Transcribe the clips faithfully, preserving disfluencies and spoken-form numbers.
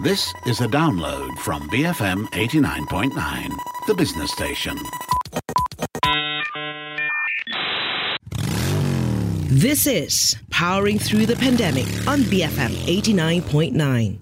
This is a download from B F M eighty-nine point nine, the business station. This is Powering Through the Pandemic on B F M eighty-nine point nine.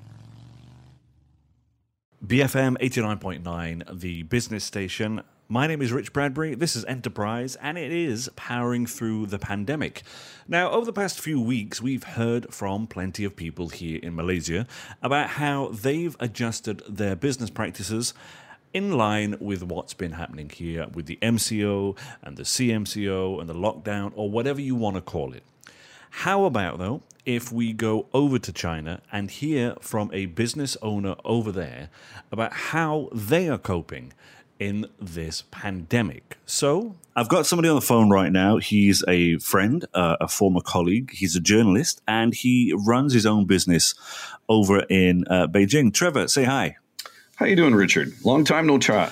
B F M eighty-nine point nine, the business station. My name is Rich Bradbury, this is Enterprise, and it is Powering Through the Pandemic. Now, over the past few weeks, we've heard from plenty of people here in Malaysia about how they've adjusted their business practices in line with what's been happening here with the M C O and the C M C O and the lockdown, or whatever you want to call it. How about, though, if we go over to China and hear from a business owner over there about how they are coping in this pandemic? So I've got somebody on the phone right now. He's a friend, uh, a former colleague. He's a journalist, and he runs his own business over in uh, Beijing. Trevor, say hi. How you doing, Richard? Long time no chat.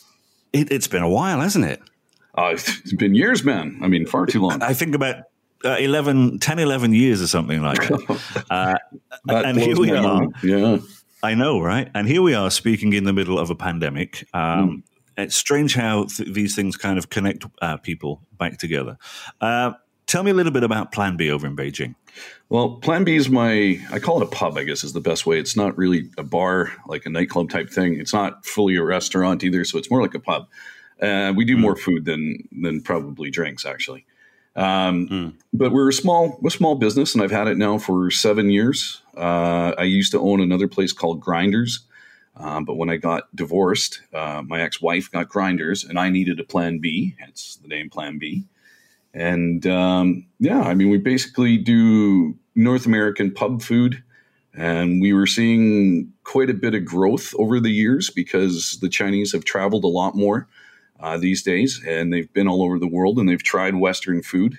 It, it's been a while, hasn't it? Uh, it's been years, man. I mean, far too long. I think about uh, eleven, ten, eleven years or something like that. Uh, that and here we are. Mind. Yeah. I know, right? And here we are speaking in the middle of a pandemic. Um, mm. It's strange how th- these things kind of connect uh, people back together. Uh, tell me a little bit about Plan B over in Beijing. Well, Plan B is my, I call it a pub, I guess is the best way. It's not really a bar, like a nightclub type thing. It's not fully a restaurant either, so it's more like a pub. Uh, we do mm. more food than than probably drinks, actually. Um, mm. But we're a small, a small business, and I've had it now for seven years. Uh, I used to own another place called Grinders. Um, but when I got divorced, uh, my ex-wife got Grinders, and I needed a Plan B, hence the name Plan B. And um, yeah, I mean, we basically do North American pub food, and we were seeing quite a bit of growth over the years because the Chinese have traveled a lot more uh, these days, and they've been all over the world, and they've tried Western food.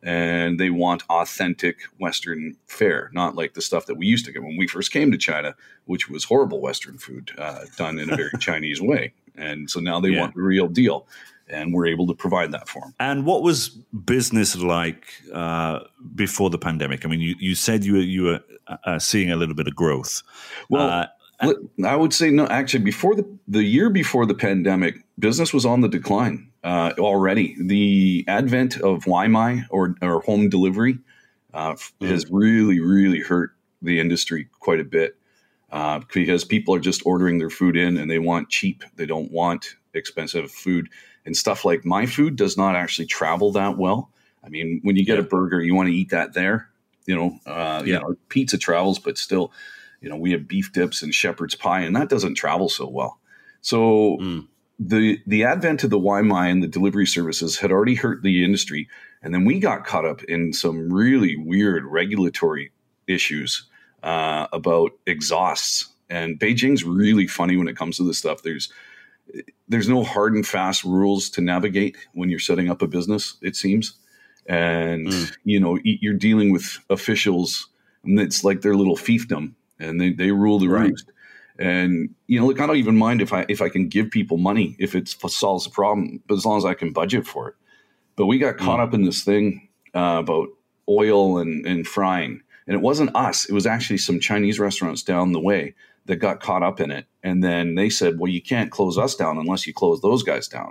And they want authentic Western fare, not like the stuff that we used to get when we first came to China, which was horrible Western food uh, done in a very Chinese way. And so now they yeah. want the real deal, and we're able to provide that for them. And what was business like uh, before the pandemic? I mean, you, you said you were, you were uh, seeing a little bit of growth. Well, uh, I would say no. Actually, before the the year before the pandemic, business was on the decline uh, already. The advent of Waimai or or home delivery uh, mm. has really, really hurt the industry quite a bit uh, because people are just ordering their food in and they want cheap. They don't want expensive food, and stuff like my food does not actually travel that well. I mean, when you get yeah. a burger, you want to eat that there. You know, uh, yeah. you know, pizza travels, but still. You know, we have beef dips and shepherd's pie, and that doesn't travel so well. So mm. the the advent of the Waimai and the delivery services had already hurt the industry. And then we got caught up in some really weird regulatory issues uh, about exhausts. And Beijing's really funny when it comes to this stuff. There's there's no hard and fast rules to navigate when you're setting up a business, it seems. And, mm. you know, you're dealing with officials, and it's like their little fiefdom. And they, they rule the right. roost. And, you know, look, I don't even mind if I if I can give people money if it solves the problem, but as long as I can budget for it. But we got caught mm. up in this thing uh, about oil and, and frying. And it wasn't us. It was actually some Chinese restaurants down the way that got caught up in it. And then they said, well, you can't close us down unless you close those guys down.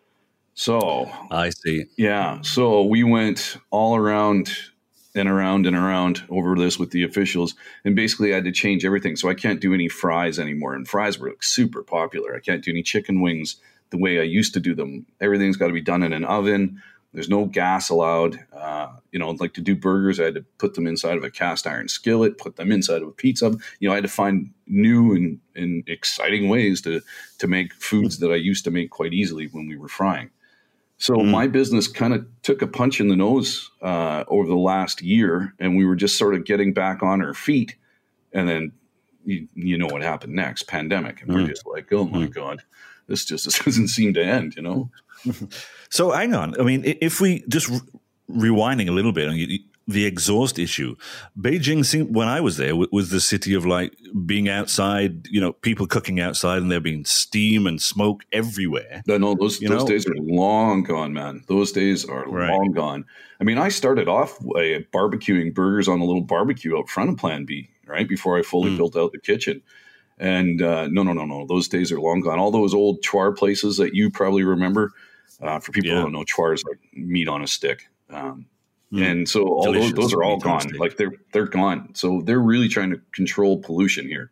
So I see. Yeah. So we went all around and around and around over this with the officials, and basically I had to change everything. So I can't do any fries anymore. And fries were like super popular. I can't do any chicken wings the way I used to do them. Everything's got to be done in an oven. There's no gas allowed. Uh, you know, like to do burgers, I had to put them inside of a cast iron skillet, put them inside of a pizza. You know, I had to find new and, and exciting ways to, to make foods that I used to make quite easily when we were frying. So mm. my business kind of took a punch in the nose uh, over the last year, and we were just sort of getting back on our feet. And then you, you know what happened next, pandemic. And mm. we're just like, oh, my mm. God, this just this doesn't seem to end, you know? So hang on. I mean, if we just re- rewinding a little bit, I mean, the exhaust issue, Beijing seemed, when I was there, was the city of like being outside, you know, people cooking outside and there being steam and smoke everywhere. No, no, those, those days are long gone, man. Those days are right. long gone. I mean, I started off uh, barbecuing burgers on a little barbecue out front of Plan B, right? Before I fully mm. built out the kitchen. And uh, no, no, no, no. Those days are long gone. All those old char places that you probably remember, uh, for people yeah. who don't know, char is like meat on a stick. Um, mm. And so all those, those are all gone. Like they're they're gone. So they're really trying to control pollution here.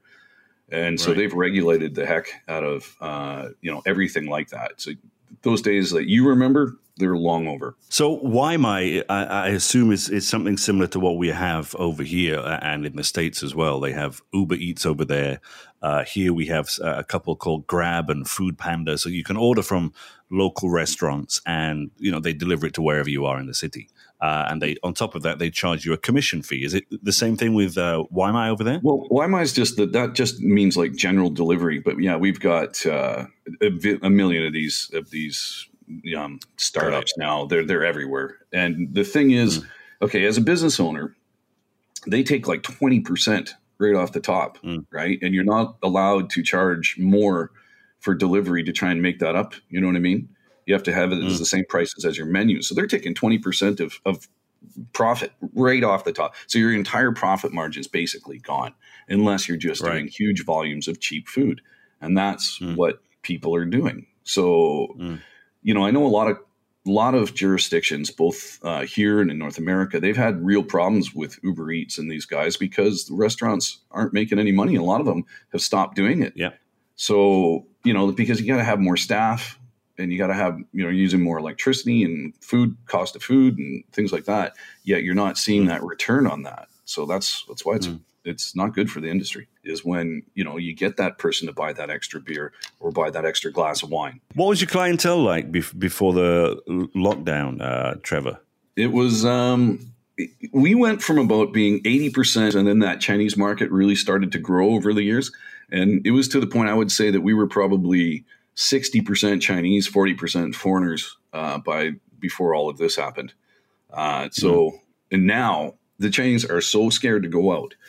And so right. they've regulated the heck out of, uh, you know, everything like that. So those days that you remember, they're long over. So Waimai, I, I assume, is, is something similar to what we have over here and in the States as well. They have Uber Eats over there. Uh, here we have a couple called Grab and Food Panda. So you can order from local restaurants and, you know, they deliver it to wherever you are in the city. Uh, and they, on top of that, they charge you a commission fee. Is it the same thing with uh, Waimai over there? Well, Waimai is just that. That just means like general delivery. But yeah, we've got uh, a, a million of these of these um, startups right. now. They're they're everywhere. And the thing is, mm. okay, as a business owner, they take like twenty percent right off the top, mm. right? And you're not allowed to charge more for delivery to try and make that up. You know what I mean? You have to have it mm. as the same prices as your menu. So they're taking twenty percent of, of profit right off the top. So your entire profit margin is basically gone unless you're just right. doing huge volumes of cheap food. And that's mm. what people are doing. So, mm. you know, I know a lot of a lot of jurisdictions, both uh, here and in North America, they've had real problems with Uber Eats and these guys because the restaurants aren't making any money. A lot of them have stopped doing it. Yeah. So, you know, because you got to have more staff. And you got to have, you know, using more electricity and food, cost of food and things like that. Yet you're not seeing that return on that. So that's that's why it's mm. it's not good for the industry, is when, you know, you get that person to buy that extra beer or buy that extra glass of wine. What was your clientele like bef- before the lockdown, uh, Trevor? It was, um, we went from about being eighty percent, and then that Chinese market really started to grow over the years. And it was to the point I would say that we were probably sixty percent Chinese, forty percent foreigners uh, by before all of this happened. Uh, so, mm. and now the Chinese are so scared to go out.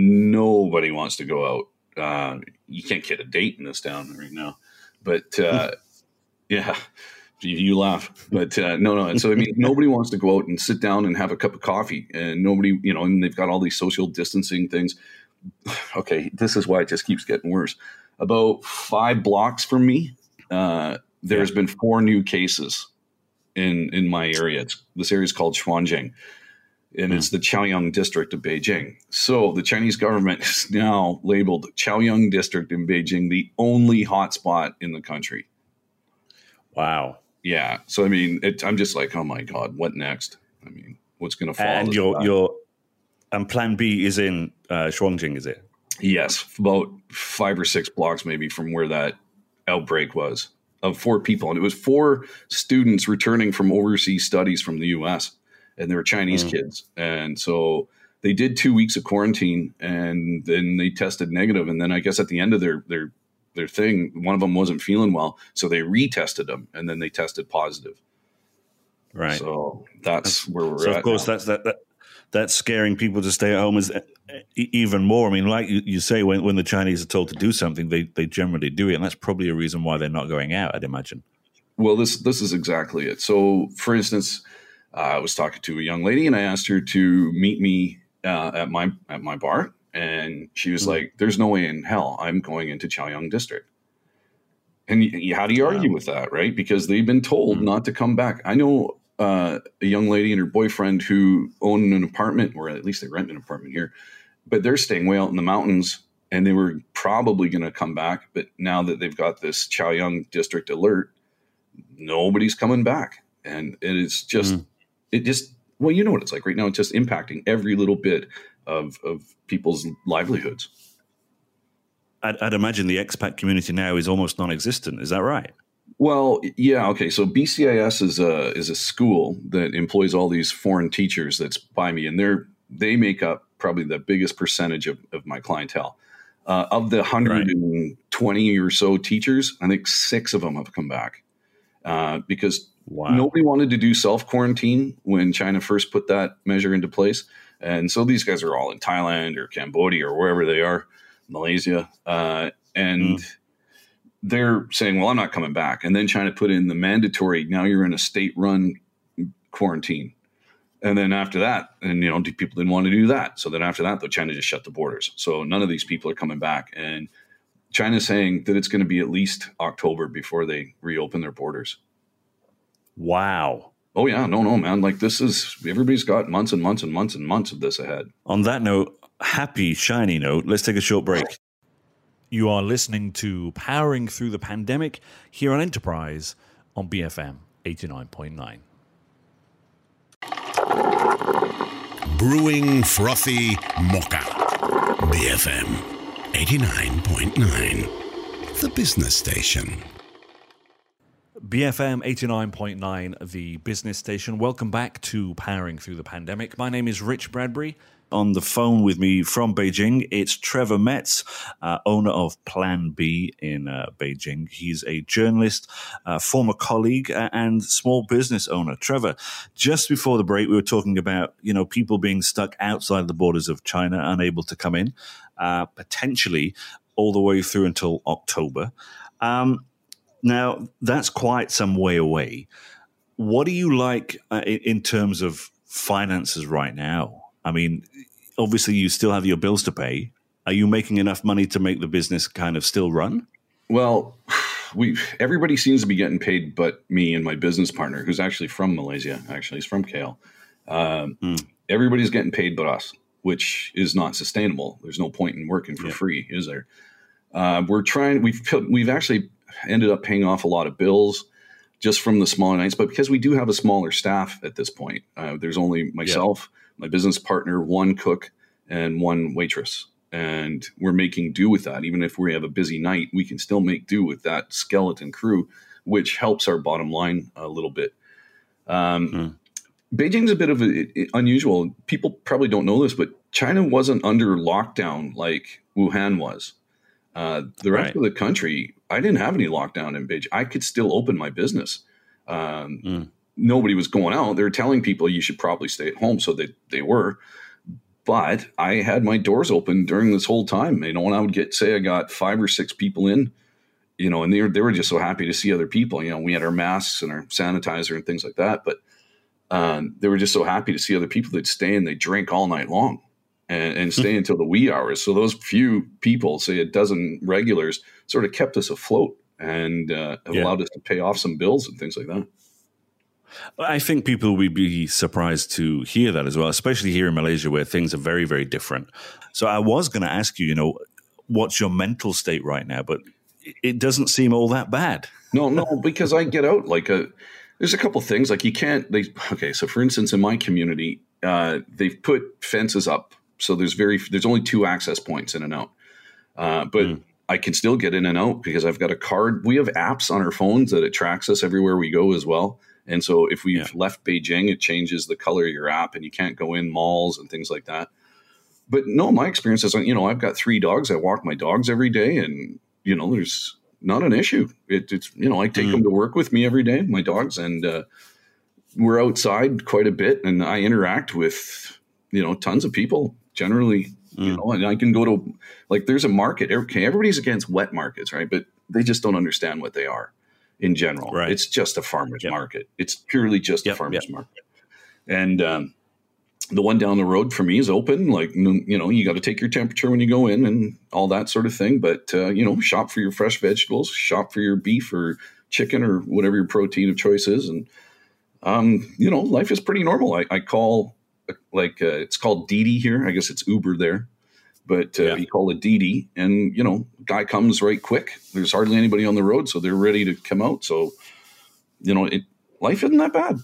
Nobody wants to go out. Uh, you can't get a date in this town right now. But uh, yeah, you, you laugh. But uh, no, no. And so, I mean, nobody wants to go out and sit down and have a cup of coffee. And nobody, you know, and they've got all these social distancing things. Okay, this is why it just keeps getting worse. About five blocks from me, uh, there's yeah. been four new cases in in my area. It's, this area is called Xuanjing, and mm. it's the Chaoyang district of Beijing. So the Chinese government is now labeled Chaoyang district in Beijing the only hotspot in the country. Wow. Yeah. So I mean, it, I'm just like, oh my God, what next? I mean, what's going to follow? And your your and Plan B is in uh, Xuanjing, is it? Yes, about five or six blocks maybe from where that outbreak was, of four people. And it was four students returning from overseas studies from the U S, and they were Chinese mm. kids. And so they did two weeks of quarantine, and then they tested negative. And then I guess at the end of their, their, their thing, one of them wasn't feeling well. So they retested them, and then they tested positive. Right. So that's, that's where we're so at. Of course, now. that's that, that. That's scaring people to stay at home is even more. I mean, like you, you say, when, when the Chinese are told to do something, they, they generally do it. And that's probably a reason why they're not going out, I'd imagine. Well, this this is exactly it. So, for instance, uh, I was talking to a young lady, and I asked her to meet me uh, at my at my bar. And she was mm-hmm. like, there's no way in hell I'm going into Chaoyang district. And y- how do you argue wow. with that, right? Because they've been told mm-hmm. not to come back. I know Uh, a young lady and her boyfriend who own an apartment, or at least they rent an apartment here, but they're staying way out in the mountains, and they were probably going to come back. But now that they've got this Chaoyang district alert, nobody's coming back. And it is just, mm. it just, well, you know what it's like right now. It's just impacting every little bit of, of people's livelihoods. I'd, I'd imagine the expat community now is almost non-existent. Is that right? Well, yeah, okay. So B C I S is a is a school that employs all these foreign teachers that's by me, and they're they make up probably the biggest percentage of, of my clientele. Uh, of the one hundred twenty right. or so teachers, I think six of them have come back uh, because wow. nobody wanted to do self quarantine when China first put that measure into place, and so these guys are all in Thailand or Cambodia or wherever they are, Malaysia, uh, and. Mm. They're saying, well, I'm not coming back. And then China put in the mandatory, now you're in a state-run quarantine. And then after that, and you know, people didn't want to do that. So then after that, though, China just shut the borders. So none of these people are coming back. And China's saying that it's going to be at least October before they reopen their borders. Wow. Oh yeah, no, no, man. Like this is, everybody's got months and months and months and months of this ahead. On that note, happy, shiny note, let's take a short break. You are listening to Powering Through the Pandemic here on Enterprise on B F M eighty-nine point nine. Brewing frothy mocha. B F M eighty-nine point nine, the business station. B F M eighty-nine point nine, the business station. Welcome back to Powering Through the Pandemic. My name is Rich Bradbury. On the phone with me from Beijing, it's Trevor Metz, uh, owner of Plan B in uh, Beijing. He's a journalist, uh, former colleague, uh, and small business owner. Trevor, just before the break, we were talking about, you know, people being stuck outside the borders of China, unable to come in, uh, potentially all the way through until October. Um, now, that's quite some way away. What do you like uh, in, in terms of finances right now? I mean, obviously, you still have your bills to pay. Are you making enough money to make the business kind of still run? Well, we everybody seems to be getting paid but me and my business partner, who's actually from Malaysia. Actually, he's from K L. Um, mm. Everybody's getting paid but us, which is not sustainable. There's no point in working for yeah. free, is there? Uh, we're trying. We've we've actually ended up paying off a lot of bills just from the smaller nights, but because we do have a smaller staff at this point, uh, there's only myself. Yeah. My business partner, one cook and one waitress. And we're making do with that. Even if we have a busy night, we can still make do with that skeleton crew, which helps our bottom line a little bit. Um, mm. Beijing's a bit of a, it, unusual. People probably don't know this, but China wasn't under lockdown like Wuhan was. Uh, the rest right. of the country, I didn't have any lockdown in Beijing. I could still open my business. Um, mm. Nobody was going out. They were telling people you should probably stay at home. So they, they were. But I had my doors open during this whole time. You know, when I would get, say I got five or six people in, you know, and they were, they were just so happy to see other people. You know, we had our masks and our sanitizer and things like that. But um, they were just so happy to see other people. They'd stay and they drink all night long and, and stay until the wee hours. So those few people, say a dozen regulars, sort of kept us afloat and uh, have yeah. allowed us to pay off some bills and things like that. I think people will be surprised to hear that as well, especially here in Malaysia where things are very, very different. So I was going to ask you, you know, what's your mental state right now? But it doesn't seem all that bad. No, no, because I get out like a, there's a couple things like you can't, they, okay. So for instance, in my community, uh, they've put fences up. So there's very, there's only two access points in and out. Uh, but mm. I can still get in and out because I've got a card. We have apps on our phones that it tracks us everywhere we go as well. And so if we've yeah. left Beijing, it changes the color of your app and you can't go in malls and things like that. But no, my experience is, you know, I've got three dogs. I walk my dogs every day and, you know, there's not an issue. It, it's, you know, I take mm. them to work with me every day, my dogs, and uh, we're outside quite a bit and I interact with, you know, tons of people generally, mm. you know, and I can go to, like, there's a market. Okay, everybody's against wet markets, right? But they just don't understand what they are. In general, right. It's just a farmer's yep. market. It's purely just yep. a farmer's yep. market. And um, the one down the road for me is open. Like, you know, you got to take your temperature when you go in and all that sort of thing. But, uh, you know, shop for your fresh vegetables, shop for your beef or chicken or whatever your protein of choice is. And, um, you know, life is pretty normal. I, I call, like, uh, it's called Didi here. I guess it's Uber there. But uh, yeah. you call it Didi, and, you know, guy comes right quick. There's hardly anybody on the road, so they're ready to come out. So, you know, it, life isn't that bad.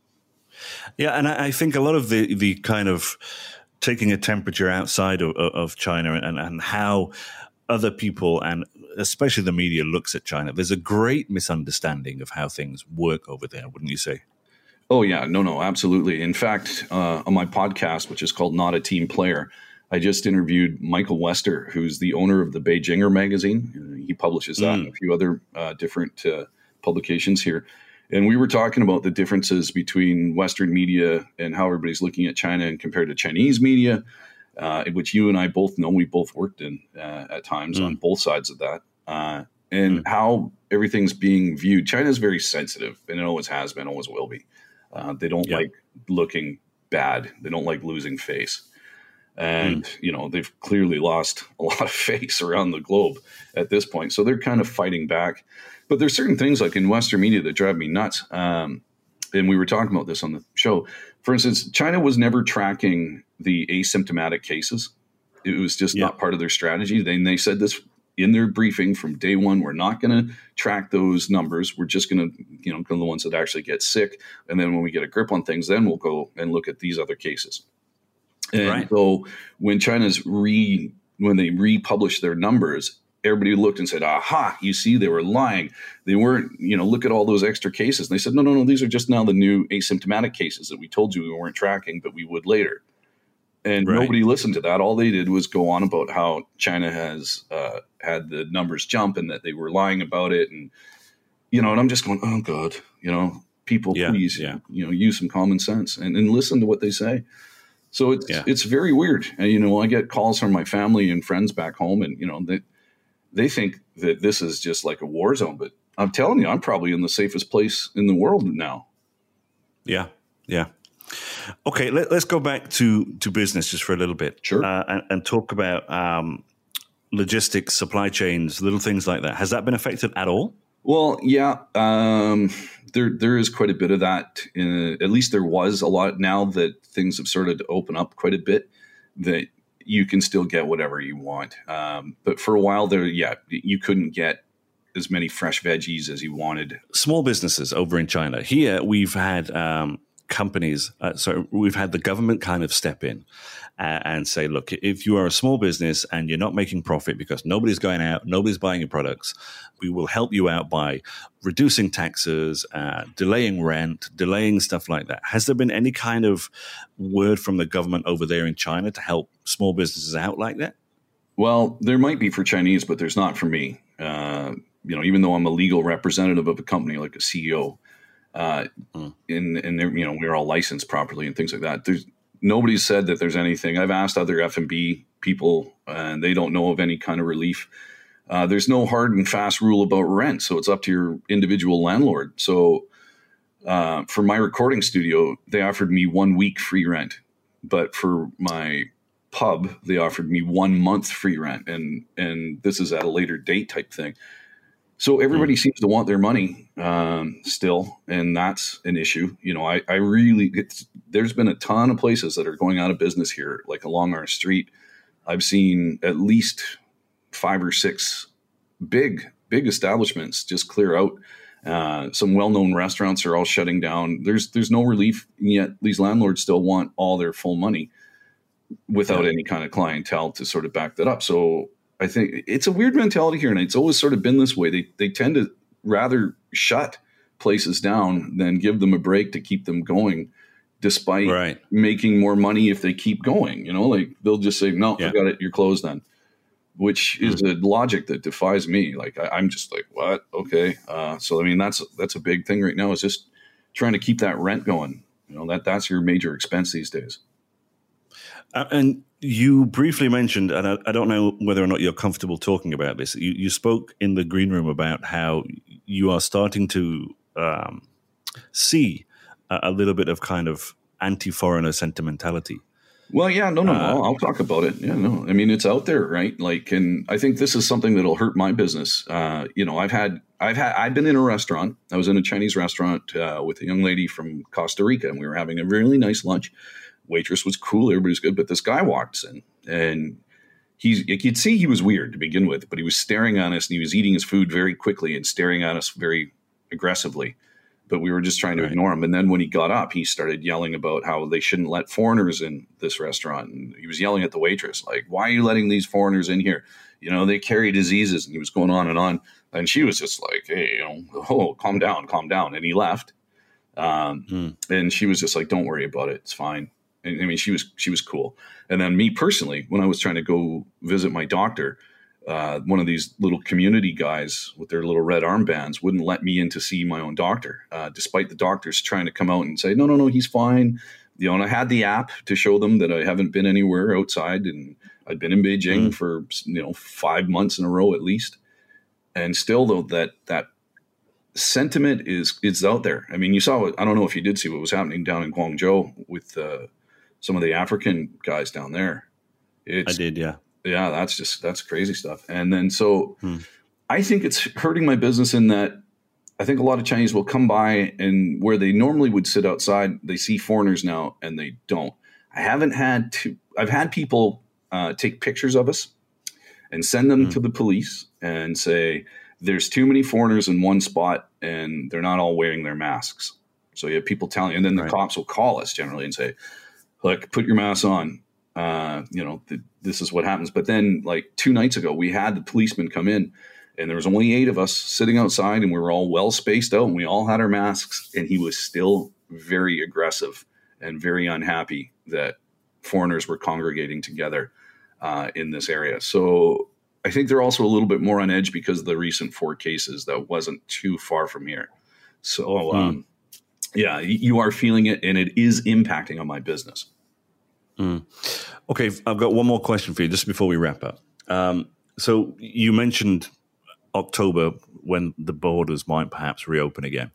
Yeah, and I, I think a lot of the, the kind of taking a temperature outside of, of China and, and how other people, and especially the media, looks at China, there's a great misunderstanding of how things work over there, wouldn't you say? Oh, yeah. No, no, absolutely. In fact, uh, on my podcast, which is called Not a Team Player, I just interviewed Michael Wester, who's the owner of the Beijinger magazine. He publishes that mm. and a few other uh, different uh, publications here. And we were talking about the differences between Western media and how everybody's looking at China and compared to Chinese media, uh, which you and I both know we both worked in uh, at times mm. on both sides of that, uh, and mm. how everything's being viewed. China's very sensitive, and it always has been, always will be. Uh, they don't yep. like looking bad. They don't like losing face. And, mm. you know, they've clearly lost a lot of face around the globe at this point. So they're kind of fighting back. But there's certain things like in Western media that drive me nuts. Um, and we were talking about this on the show. For instance, China was never tracking the asymptomatic cases. It was just yeah. not part of their strategy. They, they said this in their briefing from day one. We're not going to track those numbers. We're just going to, you know, go to the ones that actually get sick. And then when we get a grip on things, then we'll go and look at these other cases. And right. so when China's re, when they republished their numbers, everybody looked and said, aha, you see, they were lying. They weren't, you know, look at all those extra cases. And they said, no, no, no, these are just now the new asymptomatic cases that we told you we weren't tracking, but we would later. And right. nobody listened to that. All they did was go on about how China has uh, had the numbers jump and that they were lying about it. And, you know, and I'm just going, oh, God, you know, people, yeah, please, yeah. you know, use some common sense and, and listen to what they say. So it's yeah. it's very weird. And, you know, I get calls from my family and friends back home and, you know, they, they think that this is just like a war zone. But I'm telling you, I'm probably in the safest place in the world now. Yeah, yeah. Okay, let, let's go back to, to business just for a little bit. Sure. Uh, and, and talk about um, logistics, supply chains, little things like that. Has that been affected at all? Well, yeah, um, there there is quite a bit of that. In, at least there was a lot. Now that things have started to open up quite a bit, that you can still get whatever you want. Um, but for a while there, yeah, you couldn't get as many fresh veggies as you wanted. Small businesses over in China. Here we've had um, companies, uh, so we've had the government kind of step in uh, and say, look, if you are a small business and you're not making profit because nobody's going out, nobody's buying your products, we will help you out by reducing taxes, uh, delaying rent, delaying stuff like that. Has there been any kind of word from the government over there in China to help small businesses out like that? Well, there might be for Chinese, but there's not for me. Uh, you know, even though I'm a legal representative of a company like a C E O, uh, mm. and, and you know, we're all licensed properly and things like that. There's nobody's said that there's anything. I've asked other F and B people, and they don't know of any kind of relief. Uh, there's no hard and fast rule about rent, so it's up to your individual landlord. So uh, for my recording studio, they offered me one week free rent, but for my pub, they offered me one month free rent, and and this is at a later date type thing. So everybody mm. seems to want their money um, still, and that's an issue. You know, I, I really it's, there's been a ton of places that are going out of business here, like along our street. I've seen at least five or six big, big establishments just clear out. Uh, some well-known restaurants are all shutting down. There's there's no relief, and yet these landlords still want all their full money without yeah. any kind of clientele to sort of back that up. So I think it's a weird mentality here, and it's always sort of been this way. They they tend to rather shut places down than give them a break to keep them going, despite right. making more money if they keep going. You know, like they'll just say, no, yeah. forget it, you're closed then. Which is mm. a logic that defies me. Like I, I'm just like, what? Okay. Uh, so I mean, that's that's a big thing right now. Is just trying to keep that rent going. You know, that that's your major expense these days. Uh, and you briefly mentioned, and I, I don't know whether or not you're comfortable talking about this. You, you spoke in the green room about how you are starting to um, see a, a little bit of kind of anti-foreigner sentimentality. Well, yeah, no, no, no. I'll, I'll talk about it. Yeah, no, I mean, it's out there, right? Like, and I think this is something that'll hurt my business. Uh, you know, I've had, I've had, I've been in a restaurant. I was in a Chinese restaurant uh, with a young lady from Costa Rica, and we were having a really nice lunch. Waitress was cool, everybody was good, but this guy walks in, and he's, you could see he was weird to begin with, but he was staring at us, and he was eating his food very quickly and staring at us very aggressively. But we were just trying to right. ignore him. And then when he got up, he started yelling about how they shouldn't let foreigners in this restaurant. And he was yelling at the waitress, like, why are you letting these foreigners in here? You know, they carry diseases. And he was going on and on. And she was just like, hey, you know, oh, calm down, calm down. And he left. Um, hmm. And she was just like, don't worry about it. It's fine. And, I mean, she was she was cool. And then me personally, when I was trying to go visit my doctor, Uh, one of these little community guys with their little red armbands wouldn't let me in to see my own doctor, uh, despite the doctors trying to come out and say, no, no, no, he's fine. You know, and I had the app to show them that I haven't been anywhere outside, and I'd been in Beijing mm. for, you know, five months in a row at least. And still, though, that that sentiment is is out there. I mean, you saw what, I don't know if you did see what was happening down in Guangzhou with uh, some of the African guys down there. It's, I did, yeah. Yeah, that's just, that's crazy stuff. And then, so hmm. I think it's hurting my business in that I think a lot of Chinese will come by and where they normally would sit outside, they see foreigners now and they don't. I haven't had to, I've had people uh, take pictures of us and send them hmm. to the police and say, there's too many foreigners in one spot and they're not all wearing their masks. So you have people telling you, and then the right. cops will call us generally and say, look, put your mask on. Uh, you know, th- this is what happens. But then like two nights ago, we had the policeman come in and there was only eight of us sitting outside and we were all well spaced out and we all had our masks, and he was still very aggressive and very unhappy that foreigners were congregating together uh, in this area. So I think they're also a little bit more on edge because of the recent four cases that wasn't too far from here. So um, mm. yeah, you are feeling it and it is impacting on my business. Mm. Okay, I've got one more question for you just before we wrap up. Um, so you mentioned October when the borders might perhaps reopen again.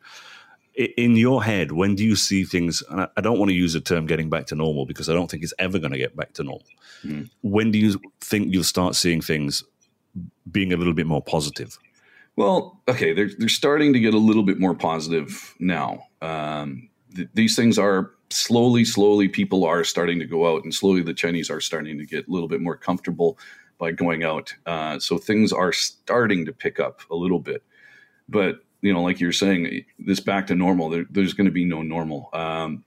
In your head, when do you see things, and I don't want to use the term getting back to normal because I don't think it's ever going to get back to normal. Mm. When do you think you'll start seeing things being a little bit more positive? Well, okay, they're, they're starting to get a little bit more positive now. Um, th- these things are slowly, slowly, people are starting to go out, and slowly the Chinese are starting to get a little bit more comfortable by going out. Uh, so things are starting to pick up a little bit. But, you know, like you're saying, this back to normal, there, there's going to be no normal. Um,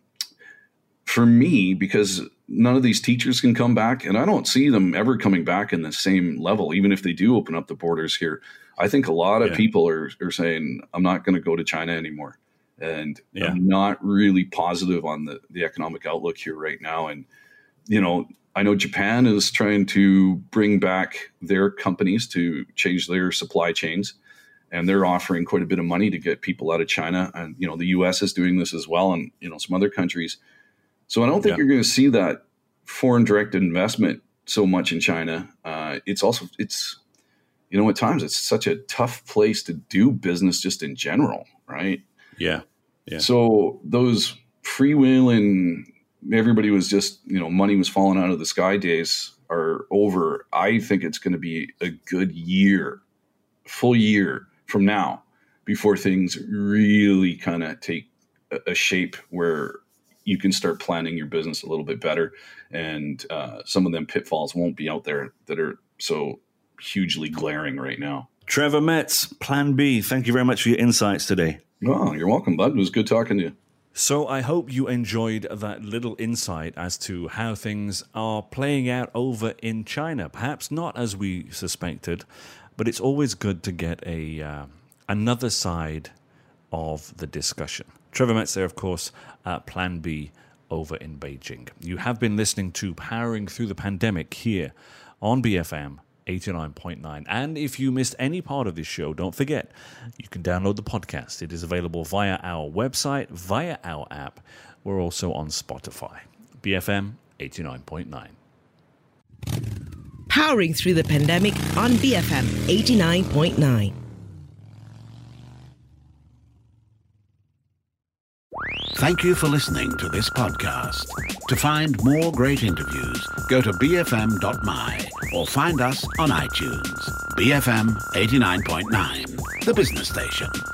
for me, because none of these teachers can come back, and I don't see them ever coming back in the same level, even if they do open up the borders here. I think a lot of yeah. people are, are saying, I'm not going to go to China anymore. And yeah. I'm not really positive on the, the economic outlook here right now. And, you know, I know Japan is trying to bring back their companies to change their supply chains, and they're offering quite a bit of money to get people out of China. And, you know, the U S is doing this as well, and, you know, some other countries. So I don't think yeah. you're going to see that foreign direct investment so much in China. Uh, it's also, it's, you know, at times it's such a tough place to do business just in general, right? Yeah. Yeah. So those freewheeling, everybody was just, you know, money was falling out of the sky days are over. I think it's going to be a good year, full year from now before things really kind of take a, a shape where you can start planning your business a little bit better. And uh, some of them pitfalls won't be out there that are so hugely glaring right now. Trevor Metz, Plan B, thank you very much for your insights today. Oh, you're welcome, bud. It was good talking to you. So I hope you enjoyed that little insight as to how things are playing out over in China. Perhaps not as we suspected, but it's always good to get a uh, another side of the discussion. Trevor Metz there, of course, at Plan B over in Beijing. You have been listening to Powering Through the Pandemic here on B F M eighty-nine point nine. And if you missed any part of this show, don't forget, you can download the podcast. It is available via our website, via our app. We're also on Spotify. B F M eighty-nine point nine. Powering Through the Pandemic on B F M eighty-nine point nine. Thank you for listening to this podcast. To find more great interviews, go to b f m dot m y or find us on iTunes. B F M eighty-nine point nine, the business station.